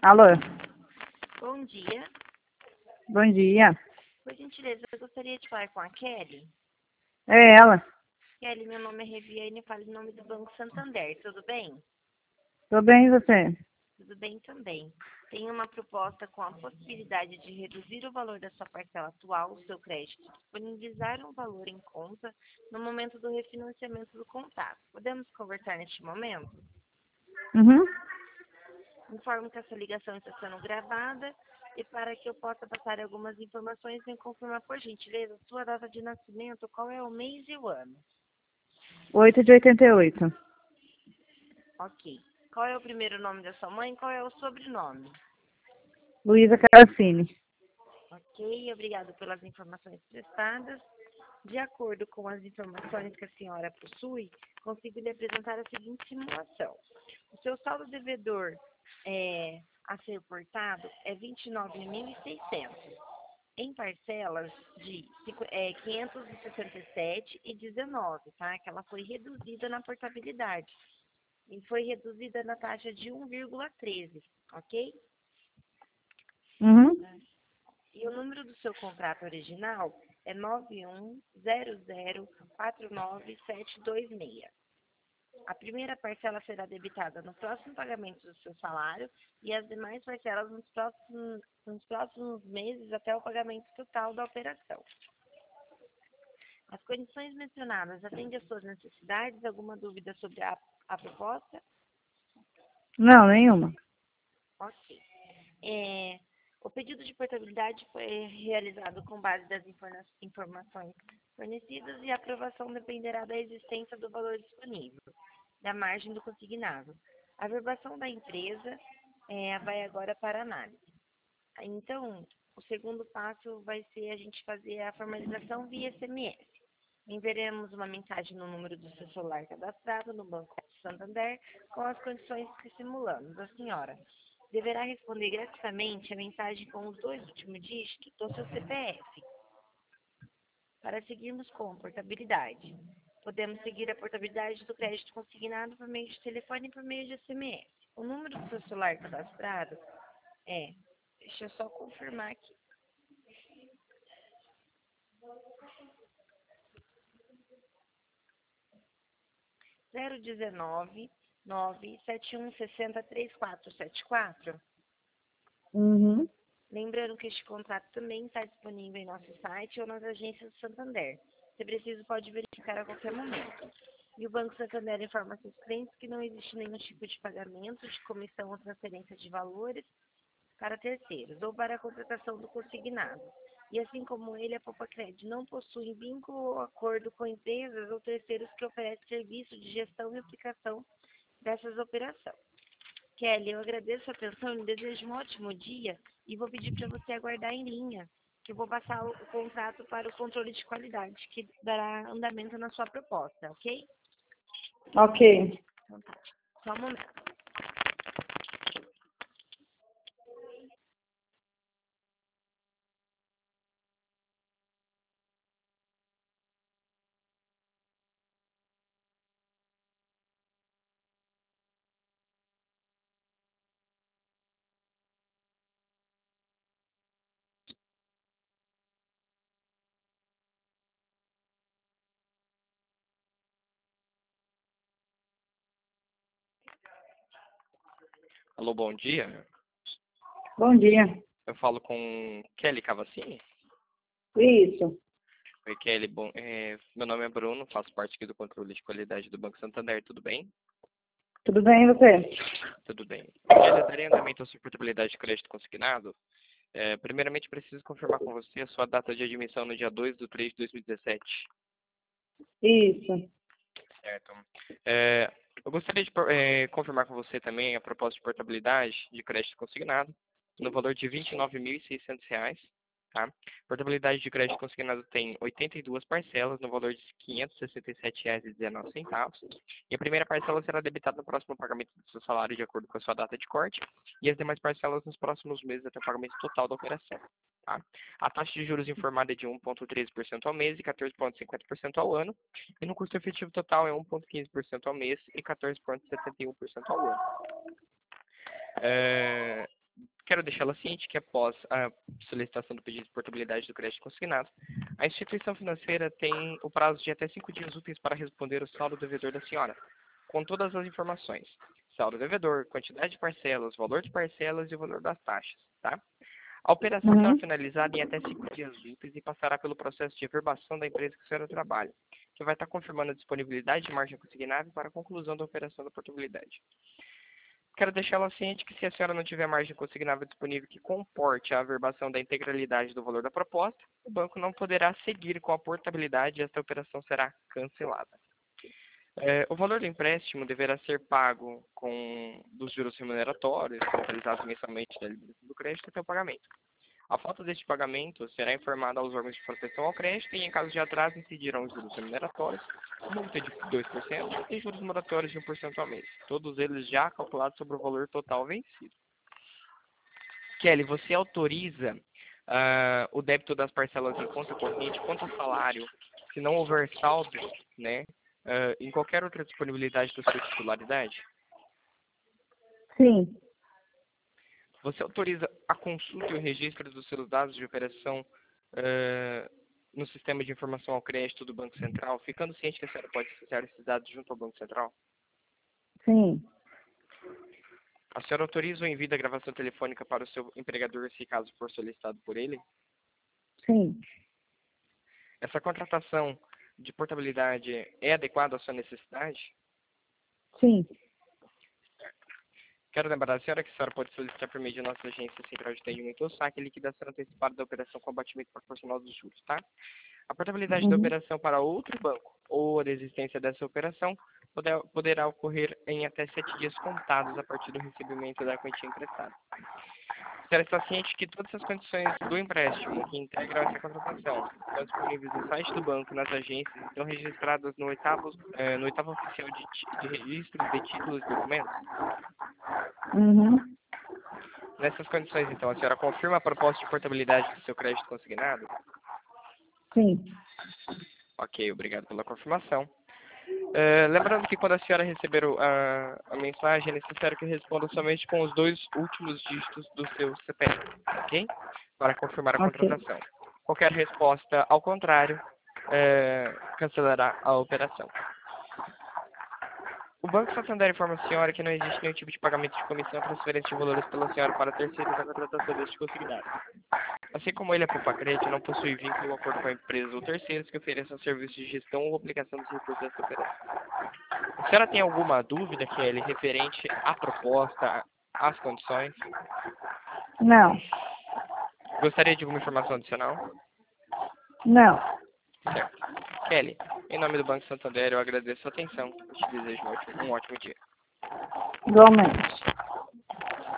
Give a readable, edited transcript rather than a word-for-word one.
Alô, Bom dia. bom dia. Por gentileza, eu gostaria de falar com a Kelly. É ela. Kelly, meu nome é Reviane, falo em nome do Banco Santander. Tudo bem? Tô bem, e você? Tudo bem também. Tenho uma proposta com a possibilidade de reduzir o valor da sua parcela atual, o seu crédito, disponibilizar um valor em conta no momento do refinanciamento do contrato. Podemos conversar neste momento? Uhum. Informo que essa ligação está sendo gravada e para que eu possa passar algumas informações, me confirmar, por gentileza, sua data de nascimento, qual é o mês e o ano. 8 de 88. Ok. Qual é o primeiro nome da sua mãe? Qual é o sobrenome? Luísa Caracine. Ok, obrigado pelas informações prestadas. De acordo com as informações que a senhora possui, consigo lhe apresentar a seguinte simulação. O seu saldo devedor a ser portado é 29.600, em parcelas de 567,19, tá? Que ela foi reduzida na portabilidade. E foi reduzida na taxa de 1,13, ok? Uhum. E o número do seu contrato original é 9100497726. A primeira parcela será debitada no próximo pagamento do seu salário e as demais parcelas nos próximos meses até o pagamento total da operação. As condições mencionadas atendem às suas necessidades? Alguma dúvida sobre a proposta? Não, nenhuma. Ok. O pedido de portabilidade foi realizado com base das informações fornecidas e a aprovação dependerá da existência do valor disponível, da margem do consignado. A verbação da empresa vai agora para análise. Então, o segundo passo vai ser a gente fazer a formalização via SMS. Enviaremos uma mensagem no número do seu celular cadastrado no Banco Santander com as condições que simulamos. A senhora deverá responder gratuitamente a mensagem com os 2 últimos dígitos do seu CPF para seguirmos com a portabilidade. Podemos seguir a portabilidade do crédito consignado por meio de telefone e por meio de SMS. O número do seu celular cadastrado deixa eu só confirmar aqui, 019 97160 3474. Uhum. Lembrando que este contrato também está disponível em nosso site ou nas agências do Santander. Se preciso, pode verificar a qualquer momento. E o Banco Santander informa seus clientes que não existe nenhum tipo de pagamento, de comissão ou transferência de valores para terceiros ou para a contratação do consignado. E assim como ele, a Popacred não possui vínculo ou acordo com empresas ou terceiros que oferecem serviço de gestão e aplicação dessas operações. Kelly, eu agradeço a atenção e desejo um ótimo dia e vou pedir para você aguardar em linha, que eu vou passar o contrato para o controle de qualidade, que dará andamento na sua proposta, ok? Ok. Então tá, só um momento. Alô, bom dia. Bom dia. Eu falo com Kelly Cavassini. Isso. Oi, Kelly. Bom, meu nome é Bruno, faço parte aqui do controle de qualidade do Banco Santander. Tudo bem? Tudo bem, e você? Tudo bem. Kelly, eu darei andamento à sua portabilidade de crédito consignado. Primeiramente, preciso confirmar com você a sua data de admissão no dia 2/3/2017. Isso. Certo. Eu gostaria de confirmar com você também a proposta de portabilidade de crédito consignado no valor de R$ 29.600. Tá? Portabilidade de crédito consignado tem 82 parcelas no valor de R$ 567,19. E a primeira parcela será debitada no próximo pagamento do seu salário de acordo com a sua data de corte e as demais parcelas nos próximos meses até o pagamento total da operação. Tá? A taxa de juros informada é de 1,13% ao mês e 14,50% ao ano. E no custo efetivo total é 1,15% ao mês e 14,71% ao ano. deixá-la ciente que após a solicitação do pedido de portabilidade do crédito consignado, a instituição financeira tem o prazo de até 5 dias úteis para responder o saldo devedor da senhora, com todas as informações: saldo devedor, quantidade de parcelas, valor de parcelas e o valor das taxas, tá? A operação será Uhum. finalizada em até 5 dias úteis e passará pelo processo de averbação da empresa que a senhora trabalha, que vai estar confirmando a disponibilidade de margem consignável para a conclusão da operação da portabilidade. Quero deixá-la ciente que se a senhora não tiver margem consignável disponível que comporte a averbação da integralidade do valor da proposta, o banco não poderá seguir com a portabilidade e esta operação será cancelada. O valor do empréstimo deverá ser pago com dos juros remuneratórios, totalizados mensalmente da liberação do crédito até o pagamento. A falta deste pagamento será informada aos órgãos de proteção ao crédito e, em caso de atraso, incidirão os juros remuneratórios, multa de 2% e juros moratórios de 1% ao mês, todos eles já calculados sobre o valor total vencido. Kelly, você autoriza o débito das parcelas em conta corrente, conta salário, se não houver saldo, né, em qualquer outra disponibilidade da sua titularidade? Sim. Você autoriza a consulta e o registro dos seus dados de operação no sistema de informação ao crédito do Banco Central, ficando ciente que a senhora pode acessar esses dados junto ao Banco Central? Sim. A senhora autoriza o envio da gravação telefônica para o seu empregador, se caso for solicitado por ele? Sim. Essa contratação de portabilidade é adequada à sua necessidade? Sim. Quero lembrar a senhora que a senhora pode solicitar por meio de nossa agência central de atendimento ou saque liquidação antecipada da operação com abatimento proporcional dos juros, tá? A portabilidade da Uhum. operação para outro banco ou a desistência dessa operação poderá ocorrer em até 7 dias contados a partir do recebimento da quantia emprestada. A senhora está ciente que todas as condições do empréstimo que integram essa contratação estão disponíveis no site do banco e nas agências e estão registradas no oitavo oficial de registro de títulos e documentos? Uhum. Nessas condições, então, a senhora confirma a proposta de portabilidade do seu crédito consignado? Sim. Ok, obrigado pela confirmação. Lembrando que quando a senhora receber a mensagem, é necessário que responda somente com os 2 últimos dígitos do seu CPF, ok? Para confirmar a Ok. contratação. Qualquer resposta ao contrário, cancelará a operação. O Banco Santander informa a senhora que não existe nenhum tipo de pagamento de comissão ou transferência de valores pela senhora para terceiros na contratação deste consignado. Assim como ele é Poupa-Crédito, não possui vínculo ou acordo com a empresa ou terceiros que ofereçam serviços de gestão ou aplicação dos recursos desta operação. A senhora tem alguma dúvida, Kelly, referente à proposta, às condições? Não. Gostaria de alguma informação adicional? Não. Certo. Kelly, em nome do Banco Santander, eu agradeço a sua atenção e te desejo um ótimo dia. Igualmente.